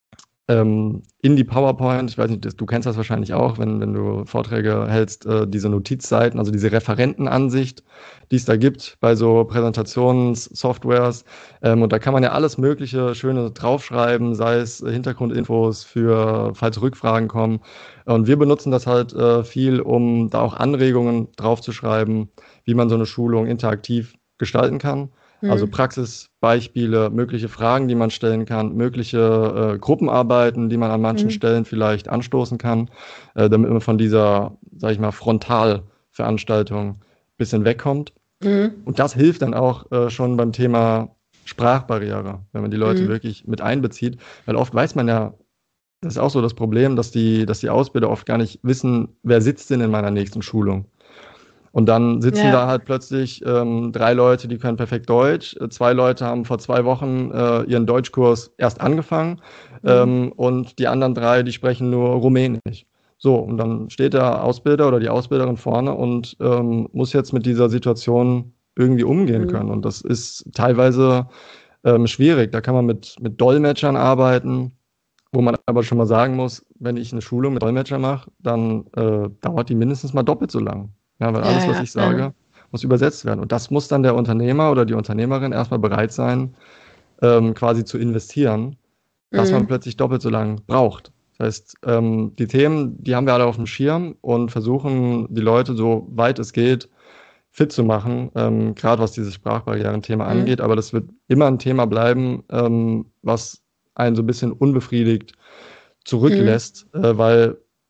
ähm, in die PowerPoint, ich weiß nicht, das, du kennst das wahrscheinlich auch, wenn, wenn du Vorträge hältst, äh, diese Notizseiten, also diese Referentenansicht, die es da gibt bei so Präsentationssoftwares. Ähm, und da kann man ja alles Mögliche Schöne draufschreiben, sei es äh, Hintergrundinfos für, falls Rückfragen kommen. Und wir benutzen das halt äh, viel, um da auch Anregungen draufzuschreiben, wie man so eine Schulung interaktiv gestalten kann. Mhm. Also Praxisbeispiele, mögliche Fragen, die man stellen kann, mögliche äh, Gruppenarbeiten, die man an manchen mhm. Stellen vielleicht anstoßen kann, äh, damit man von dieser, sag ich mal, Frontalveranstaltung ein bisschen wegkommt. Mhm. Und das hilft dann auch äh, schon beim Thema Sprachbarriere, wenn man die Leute mhm. wirklich mit einbezieht, weil oft weiß man ja, das ist auch so das Problem, dass die, dass die Ausbilder oft gar nicht wissen, wer sitzt denn in meiner nächsten Schulung. Und dann sitzen ja. da halt plötzlich ähm, drei Leute, die können perfekt Deutsch. Zwei Leute haben vor zwei Wochen äh, ihren Deutschkurs erst angefangen mhm. ähm, und die anderen drei, die sprechen nur Rumänisch. So, und dann steht der Ausbilder oder die Ausbilderin vorne und ähm, muss jetzt mit dieser Situation irgendwie umgehen mhm. können. Und das ist teilweise ähm, schwierig. Da kann man mit, mit Dolmetschern arbeiten, wo man aber schon mal sagen muss, wenn ich eine Schulung mit Dolmetscher mache, dann äh, dauert die mindestens mal doppelt so lang. Ja, weil alles, ja, was ich sage, ja. muss übersetzt werden. Und das muss dann der Unternehmer oder die Unternehmerin erstmal bereit sein, ähm, quasi zu investieren, dass mhm. man plötzlich doppelt so lang braucht. Das heißt, ähm, die Themen, die haben wir alle auf dem Schirm und versuchen, die Leute, so weit es geht, fit zu machen, ähm, gerade was dieses Sprachbarrieren-Thema mhm. angeht. Aber das wird immer ein Thema bleiben, ähm, was einen so ein bisschen unbefriedigt zurücklässt, mhm. äh, weil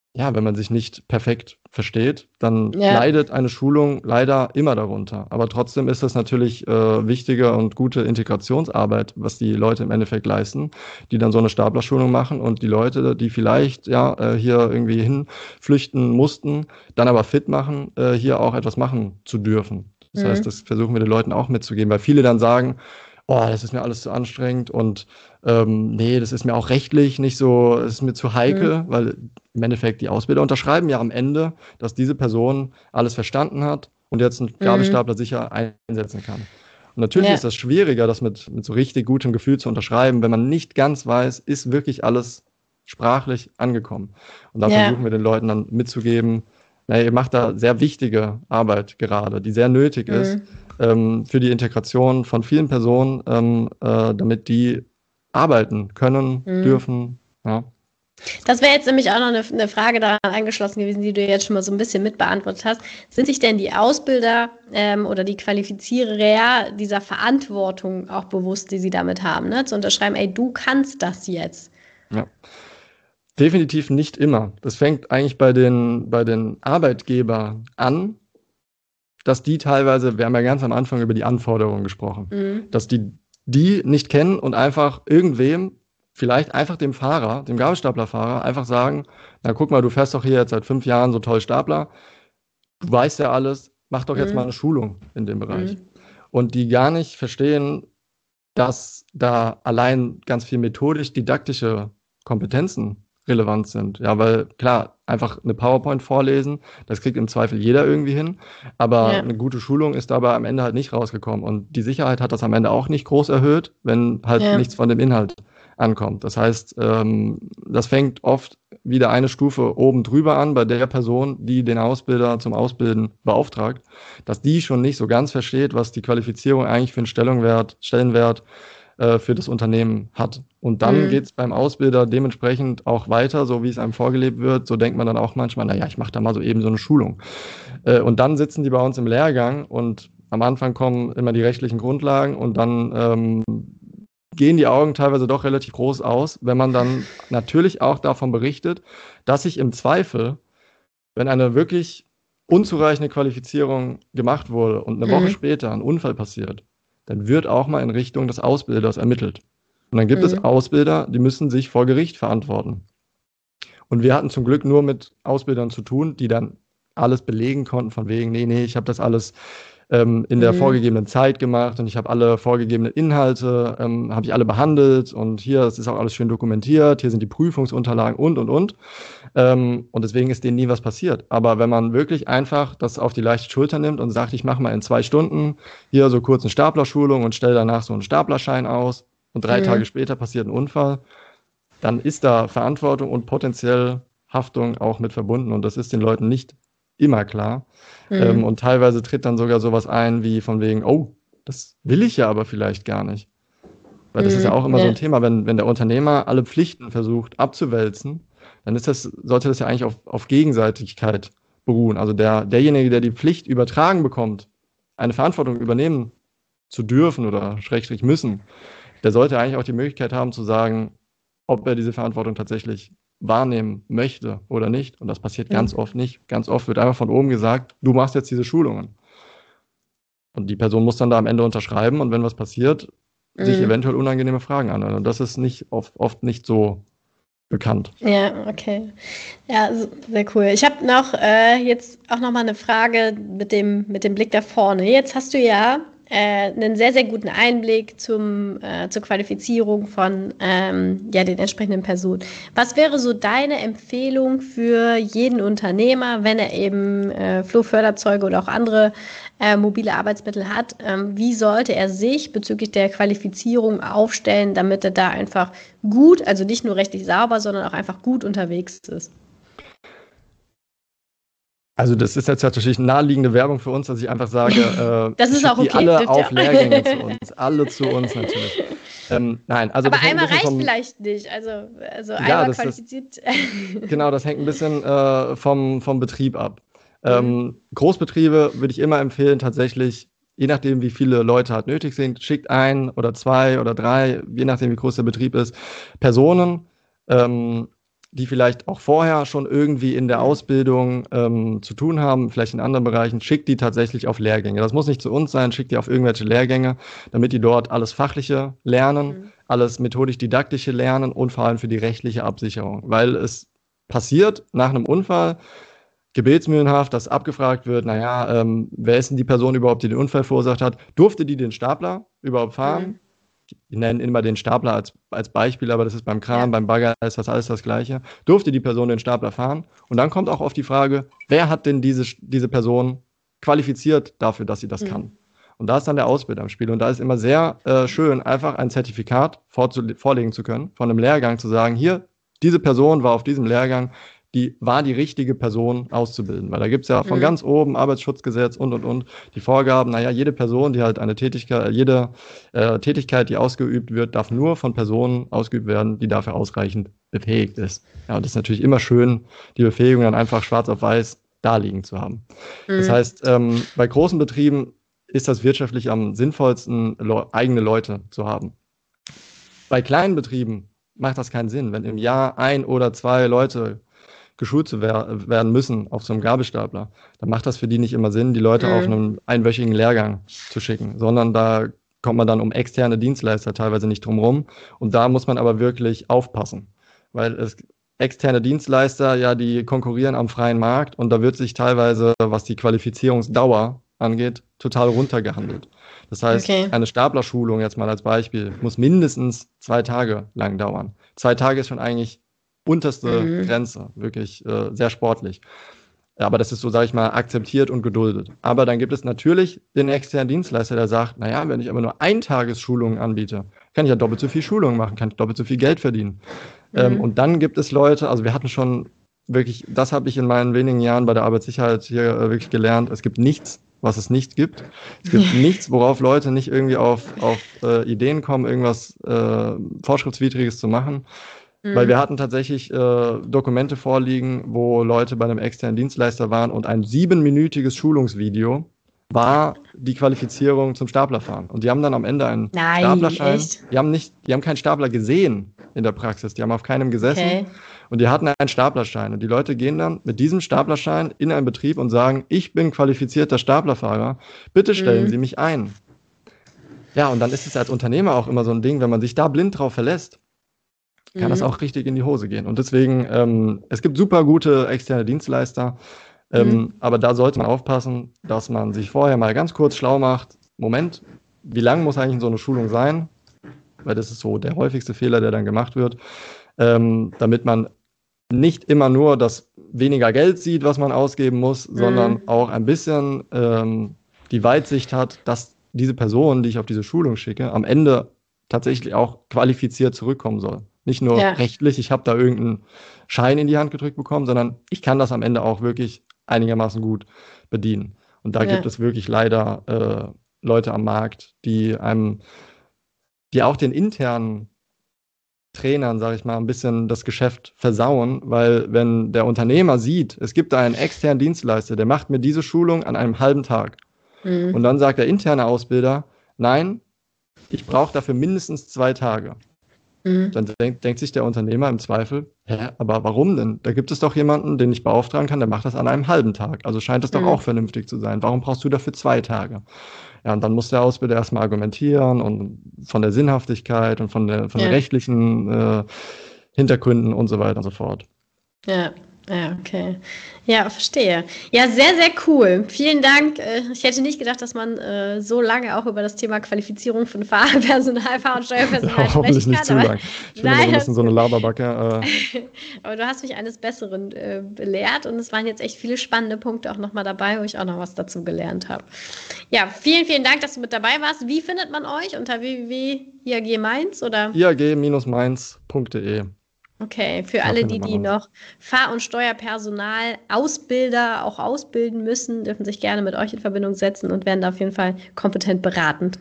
ja, wenn man sich nicht perfekt versteht, dann Ja. leidet eine Schulung leider immer darunter. Aber trotzdem ist das natürlich äh, wichtige und gute Integrationsarbeit, was die Leute im Endeffekt leisten, die dann so eine Staplerschulung machen und die Leute, die vielleicht ja äh, hier irgendwie hinflüchten mussten, dann aber fit machen, äh, hier auch etwas machen zu dürfen. Das Mhm. heißt, das versuchen wir den Leuten auch mitzugeben, weil viele dann sagen, oh, das ist mir alles zu anstrengend und ähm, nee, das ist mir auch rechtlich nicht so, das ist mir zu heikel, weil im Endeffekt die Ausbilder unterschreiben ja am Ende, dass diese Person alles verstanden hat und jetzt einen Gabelstapler sicher einsetzen kann. Und natürlich Ja. ist das schwieriger, das mit, mit so richtig gutem Gefühl zu unterschreiben, wenn man nicht ganz weiß, ist wirklich alles sprachlich angekommen. Und da Ja. versuchen wir den Leuten dann mitzugeben, naja, ihr macht da sehr wichtige Arbeit gerade, die sehr nötig ist ähm, für die Integration von vielen Personen, ähm, äh, damit die arbeiten können, Mhm. dürfen. Ja. Das wäre jetzt nämlich auch noch eine, eine Frage daran angeschlossen gewesen, die du jetzt schon mal so ein bisschen mitbeantwortet hast. Sind sich denn die Ausbilder ähm, oder die Qualifizierer dieser Verantwortung auch bewusst, die sie damit haben, ne? Zu unterschreiben, ey, du kannst das jetzt. Ja. Definitiv nicht immer. Das fängt eigentlich bei den, bei den Arbeitgebern an, dass die teilweise, wir haben ja ganz am Anfang über die Anforderungen gesprochen, Mhm. dass die die nicht kennen und einfach irgendwem, vielleicht einfach dem Fahrer, dem Gabelstaplerfahrer, einfach sagen, na guck mal, du fährst doch hier jetzt seit fünf Jahren so toll Stapler, du weißt ja alles, mach doch jetzt Mhm. mal eine Schulung in dem Bereich. Mhm. Und die gar nicht verstehen, dass da allein ganz viel methodisch-didaktische Kompetenzen relevant sind. Ja, weil klar, einfach eine PowerPoint vorlesen, das kriegt im Zweifel jeder irgendwie hin, aber Ja. eine gute Schulung ist dabei am Ende halt nicht rausgekommen und die Sicherheit hat das am Ende auch nicht groß erhöht, wenn halt Ja. nichts von dem Inhalt ankommt. Das heißt, ähm, das fängt oft wieder eine Stufe oben drüber an bei der Person, die den Ausbilder zum Ausbilden beauftragt, dass die schon nicht so ganz versteht, was die Qualifizierung eigentlich für einen Stellenwert, Stellenwert äh, für das Unternehmen hat. Und dann Mhm. geht es beim Ausbilder dementsprechend auch weiter, so wie es einem vorgelebt wird. So denkt man dann auch manchmal, naja, ich mache da mal so eben so eine Schulung. Äh, und dann sitzen die bei uns im Lehrgang und am Anfang kommen immer die rechtlichen Grundlagen und dann ähm, gehen die Augen teilweise doch relativ groß aus, wenn man dann natürlich auch davon berichtet, dass sich im Zweifel, wenn eine wirklich unzureichende Qualifizierung gemacht wurde und eine Woche Mhm. später ein Unfall passiert, dann wird auch mal in Richtung des Ausbilders ermittelt. Und dann gibt Mhm. es Ausbilder, die müssen sich vor Gericht verantworten. Und wir hatten zum Glück nur mit Ausbildern zu tun, die dann alles belegen konnten, von wegen, nee, nee, ich habe das alles ähm, in der Mhm. vorgegebenen Zeit gemacht und ich habe alle vorgegebenen Inhalte, ähm, habe ich alle behandelt und hier, das ist auch alles schön dokumentiert, hier sind die Prüfungsunterlagen und, und, und. Ähm, und deswegen ist denen nie was passiert. Aber wenn man wirklich einfach das auf die leichte Schulter nimmt und sagt, ich mache mal in zwei Stunden hier so kurz eine Staplerschulung und stelle danach so einen Staplerschein aus und drei Mhm. Tage später passiert ein Unfall, dann ist da Verantwortung und potenziell Haftung auch mit verbunden und das ist den Leuten nicht immer klar. Mhm. Ähm, und teilweise tritt dann sogar sowas ein wie von wegen, oh, das will ich ja aber vielleicht gar nicht. Weil das ist ja auch immer ja. so ein Thema, wenn, wenn der Unternehmer alle Pflichten versucht abzuwälzen, dann ist das, sollte das ja eigentlich auf, auf Gegenseitigkeit beruhen. Also der, derjenige, der die Pflicht übertragen bekommt, eine Verantwortung übernehmen zu dürfen oder schrägstrich müssen, der sollte eigentlich auch die Möglichkeit haben zu sagen, ob er diese Verantwortung tatsächlich wahrnehmen möchte oder nicht. Und das passiert Mhm. ganz oft nicht. Ganz oft wird einfach von oben gesagt, du machst jetzt diese Schulungen. Und die Person muss dann da am Ende unterschreiben und wenn was passiert, sich Mhm. eventuell unangenehme Fragen anhören. Und das ist nicht oft, oft nicht so bekannt. Ja, okay. Ja, s- sehr cool. Ich habe noch äh, jetzt auch noch mal eine Frage mit dem, mit dem Blick da vorne. Jetzt hast du ja äh, einen sehr, sehr guten Einblick zum, äh, zur Qualifizierung von ähm, ja, den entsprechenden Personen. Was wäre so deine Empfehlung für jeden Unternehmer, wenn er eben äh, Flohförderzeuge oder auch andere äh, mobile Arbeitsmittel hat? Ähm, wie sollte er sich bezüglich der Qualifizierung aufstellen, damit er da einfach gut, also nicht nur rechtlich sauber, sondern auch einfach gut unterwegs ist? Also das ist jetzt natürlich naheliegende Werbung für uns, dass ich einfach sage, äh, Das ich ist schicke auch die okay, alle dürft auf ihr. Lehrgänge zu uns. Alle zu uns natürlich. Ähm, nein, also Aber das hängt ein einmal bisschen reicht vom, vielleicht nicht. Also, also ja, einmal das, das, qualifiziert. genau, das hängt ein bisschen äh, vom, vom Betrieb ab. Mhm. Ähm, Großbetriebe würde ich immer empfehlen, tatsächlich, je nachdem, wie viele Leute halt nötig sind, schickt ein oder zwei oder drei, je nachdem, wie groß der Betrieb ist, Personen, ähm, die vielleicht auch vorher schon irgendwie in der Ausbildung ähm, zu tun haben, vielleicht in anderen Bereichen, schickt die tatsächlich auf Lehrgänge. Das muss nicht zu uns sein, schickt die auf irgendwelche Lehrgänge, damit die dort alles Fachliche lernen, mhm. alles methodisch-didaktische lernen und vor allem für die rechtliche Absicherung. Weil es passiert nach einem Unfall, gebetsmühlenhaft, dass abgefragt wird, naja, ähm, wer ist denn die Person überhaupt, die den Unfall verursacht hat? Durfte die den Stapler überhaupt fahren? Mhm. Wir nennen immer den Stapler als, als Beispiel, aber das ist beim Kran, ja. beim Bagger ist das alles das Gleiche. Durfte die Person den Stapler fahren? Und dann kommt auch auf die Frage, wer hat denn diese, diese Person qualifiziert dafür, dass sie das mhm. kann? Und da ist dann der Ausbilder im Spiel. Und da ist immer sehr äh, schön, einfach ein Zertifikat vorzu- vorlegen zu können, von einem Lehrgang zu sagen, hier, diese Person war auf diesem Lehrgang, die war die richtige Person auszubilden. Weil da gibt es ja von mhm. ganz oben Arbeitsschutzgesetz und, und, und die Vorgaben, naja, jede Person, die halt eine Tätigkeit, jede äh, Tätigkeit, die ausgeübt wird, darf nur von Personen ausgeübt werden, die dafür ausreichend befähigt ist. Ja, und das ist natürlich immer schön, die Befähigung dann einfach schwarz auf weiß da liegen zu haben. Mhm. Das heißt, ähm, bei großen Betrieben ist das wirtschaftlich am sinnvollsten, le- eigene Leute zu haben. Bei kleinen Betrieben macht das keinen Sinn, wenn im Jahr ein oder zwei Leute geschult zu wer- werden müssen auf so einem Gabelstapler, dann macht das für die nicht immer Sinn, die Leute mhm. auf einen einwöchigen Lehrgang zu schicken, sondern da kommt man dann um externe Dienstleister teilweise nicht drum rum. Und da muss man aber wirklich aufpassen, weil es externe Dienstleister, ja, die konkurrieren am freien Markt und da wird sich teilweise, was die Qualifizierungsdauer angeht, total runtergehandelt. Das heißt, okay. eine Staplerschulung jetzt mal als Beispiel muss mindestens zwei Tage lang dauern. Zwei Tage ist schon eigentlich unterste mhm. Grenze, wirklich äh, sehr sportlich. Aber das ist so, sage ich mal, akzeptiert und geduldet. Aber dann gibt es natürlich den externen Dienstleister, der sagt, naja, wenn ich aber nur Eintagesschulungen anbiete, kann ich ja doppelt so viel Schulungen machen, kann ich doppelt so viel Geld verdienen. Mhm. Ähm, und dann gibt es Leute, also wir hatten schon wirklich, das habe ich in meinen wenigen Jahren bei der Arbeitssicherheit hier äh, wirklich gelernt, es gibt nichts, was es nicht gibt. Es gibt nichts, worauf Leute nicht irgendwie auf, auf äh, Ideen kommen, irgendwas äh, Vorschriftswidriges zu machen. Mhm. Weil wir hatten tatsächlich äh, Dokumente vorliegen, wo Leute bei einem externen Dienstleister waren und ein siebenminütiges Schulungsvideo war die Qualifizierung zum Staplerfahren. Und die haben dann am Ende einen Nein, Staplerschein. Echt? Die haben nicht, die haben keinen Stapler gesehen in der Praxis. Die haben auf keinem gesessen. Okay. Und die hatten einen Staplerschein. Und die Leute gehen dann mit diesem Staplerschein in einen Betrieb und sagen, ich bin qualifizierter Staplerfahrer. Bitte stellen mhm. Sie mich ein. Ja, und dann ist es als Unternehmer auch immer so ein Ding, wenn man sich da blind drauf verlässt, kann mhm. das auch richtig in die Hose gehen. Und deswegen, ähm, es gibt super gute externe Dienstleister, ähm, mhm. aber da sollte man aufpassen, dass man sich vorher mal ganz kurz schlau macht. Moment, wie lang muss eigentlich so eine Schulung sein? Weil das ist so der häufigste Fehler, der dann gemacht wird, ähm, damit man nicht immer nur das weniger Geld sieht, was man ausgeben muss, mhm. sondern auch ein bisschen ähm, die Weitsicht hat, dass diese Person, die ich auf diese Schulung schicke, am Ende tatsächlich auch qualifiziert zurückkommen soll. Nicht nur ja. rechtlich, ich habe da irgendeinen Schein in die Hand gedrückt bekommen, sondern ich kann das am Ende auch wirklich einigermaßen gut bedienen. Und da ja. gibt es wirklich leider äh, Leute am Markt, die einem, die auch den internen Trainern, sage ich mal, ein bisschen das Geschäft versauen, weil wenn der Unternehmer sieht, es gibt da einen externen Dienstleister, der macht mir diese Schulung an einem halben Tag. Mhm. Und dann sagt der interne Ausbilder, nein, ich brauche dafür mindestens zwei Tage. Mhm. Dann denk, denkt sich der Unternehmer im Zweifel, hä, aber warum denn? Da gibt es doch jemanden, den ich beauftragen kann, der macht das an einem halben Tag. Also scheint es mhm. doch auch vernünftig zu sein. Warum brauchst du dafür zwei Tage? Ja, und dann muss der Ausbilder erstmal argumentieren und von der Sinnhaftigkeit und von der von ja. den rechtlichen äh, Hintergründen und so weiter und so fort. Ja. Ja, okay. Ja, verstehe. Ja, sehr, sehr cool. Vielen Dank. Ich hätte nicht gedacht, dass man äh, so lange auch über das Thema Qualifizierung von Fahrpersonal, Fahr- und Steuerpersonal ja, hoffentlich nicht zu lang. Ich bin immer so ein bisschen so eine Laberbacke. Äh. Aber du hast mich eines Besseren äh, belehrt und es waren jetzt echt viele spannende Punkte auch nochmal dabei, wo ich auch noch was dazu gelernt habe. Ja, vielen, vielen Dank, dass du mit dabei warst. Wie findet man euch? Unter w w w punkt i a g mainz oder? i a g Mainz punkt d e. Okay, für alle, die, die noch Fahr- und Steuerpersonal, Ausbilder auch ausbilden müssen, dürfen sich gerne mit euch in Verbindung setzen und werden da auf jeden Fall kompetent beraten.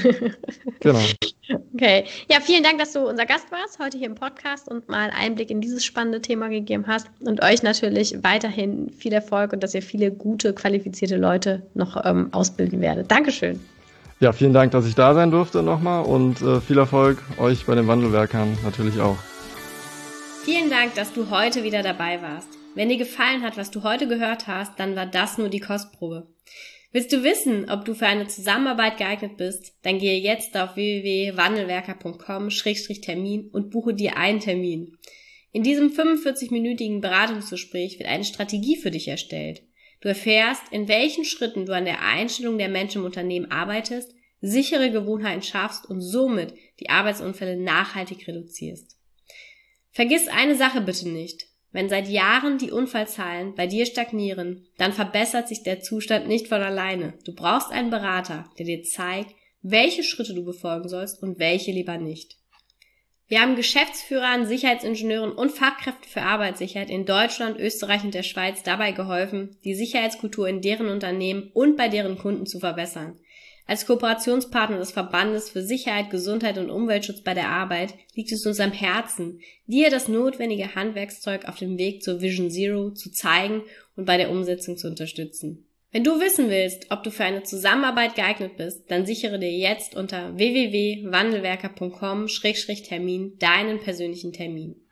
Genau. Okay. Ja, vielen Dank, dass du unser Gast warst heute hier im Podcast und mal Einblick in dieses spannende Thema gegeben hast und euch natürlich weiterhin viel Erfolg und dass ihr viele gute, qualifizierte Leute noch ähm, ausbilden werdet. Dankeschön. Ja, vielen Dank, dass ich da sein durfte nochmal und äh, viel Erfolg euch bei den Wandelwerkern natürlich auch. Vielen Dank, dass du heute wieder dabei warst. Wenn dir gefallen hat, was du heute gehört hast, dann war das nur die Kostprobe. Willst du wissen, ob du für eine Zusammenarbeit geeignet bist? Dann gehe jetzt auf w w w punkt wandelwerker punkt com Schrägstrich Termin und buche dir einen Termin. In diesem fünfundvierzig-minütigen Beratungsgespräch wird eine Strategie für dich erstellt. Du erfährst, in welchen Schritten du an der Einstellung der Menschen im Unternehmen arbeitest, sichere Gewohnheiten schaffst und somit die Arbeitsunfälle nachhaltig reduzierst. Vergiss eine Sache bitte nicht. Wenn seit Jahren die Unfallzahlen bei dir stagnieren, dann verbessert sich der Zustand nicht von alleine. Du brauchst einen Berater, der dir zeigt, welche Schritte du befolgen sollst und welche lieber nicht. Wir haben Geschäftsführern, Sicherheitsingenieuren und Fachkräften für Arbeitssicherheit in Deutschland, Österreich und der Schweiz dabei geholfen, die Sicherheitskultur in deren Unternehmen und bei deren Kunden zu verbessern. Als Kooperationspartner des Verbandes für Sicherheit, Gesundheit und Umweltschutz bei der Arbeit liegt es uns am Herzen, dir das notwendige Handwerkszeug auf dem Weg zur Vision Zero zu zeigen und bei der Umsetzung zu unterstützen. Wenn du wissen willst, ob du für eine Zusammenarbeit geeignet bist, dann sichere dir jetzt unter w w w punkt wandelwerker punkt com Schrägstrich Termin deinen persönlichen Termin.